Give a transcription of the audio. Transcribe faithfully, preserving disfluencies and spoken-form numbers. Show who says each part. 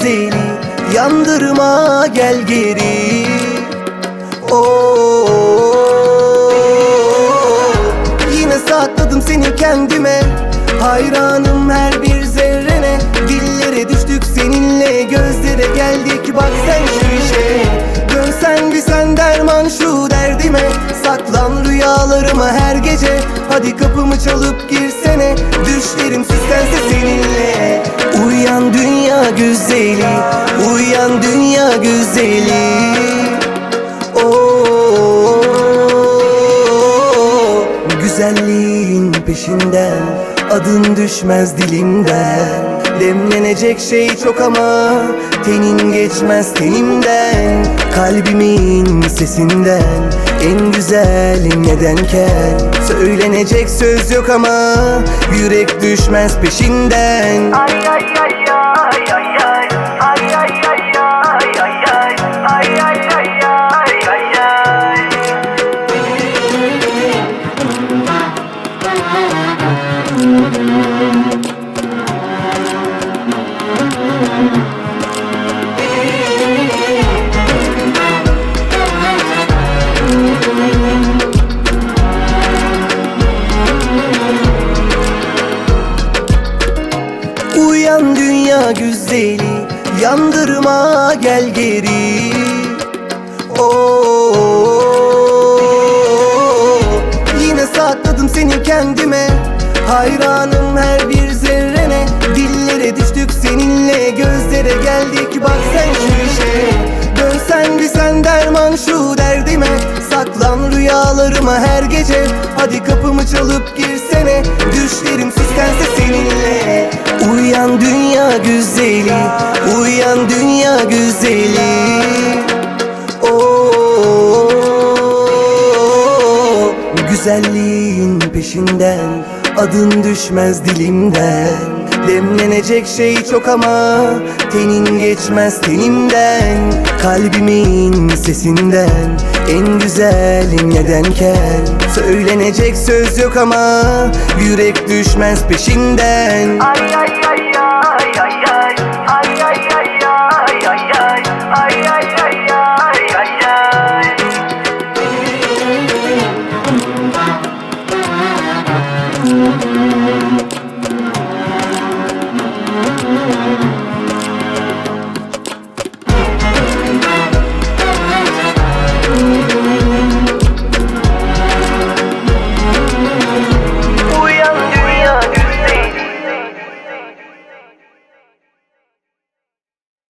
Speaker 1: güzeli, yandırma gel geri. Oo, yine sakladım seni kendime, hayranım her bir zerrene. Dillere düştük seninle, gözlere geldik bak sen şu işe. Dönsen bir sen derman şu derdime, saklan rüyalarıma her gece. Hadi kapımı çalıp girsene, düşlerim süslense seninle. Uyan dünya güzeli, uyan dünya güzeli. Oo, güzelliğin peşinden, adın düşmez dilimden. Demlenecek şey çok ama tenin geçmez tenimden. Kalbimin sesinden en güzelim nedenken. Söylenecek söz yok ama yürek düşmez peşinden.
Speaker 2: Ay ay ay ay ay ay ay ay ay ay ay ay ay ay ay ay ay.
Speaker 1: Uyan dünya güzeli, yandırma gel geri. Oo, yine sakladım seni kendime, hayranım her bir zerrene. Dillere düştük seninle, gözlere geldik bak sen şu işe. Dönsen bir sen derman şu derdime, saklan rüyalarıma her gece. Hadi kapımı çalıp girsene, düşlerim süslense seninle. Uyan dünya güzeli, uyan dünya güzeli. Oo, güzelliğin peşinden, adın düşmez dilimden. Demlenecek şey çok ama tenin geçmez tenimden. Kalbimin sesinden en güzelim nedenken. Söylenecek söz yok ama yürek düşmez peşinden.
Speaker 2: Ay ay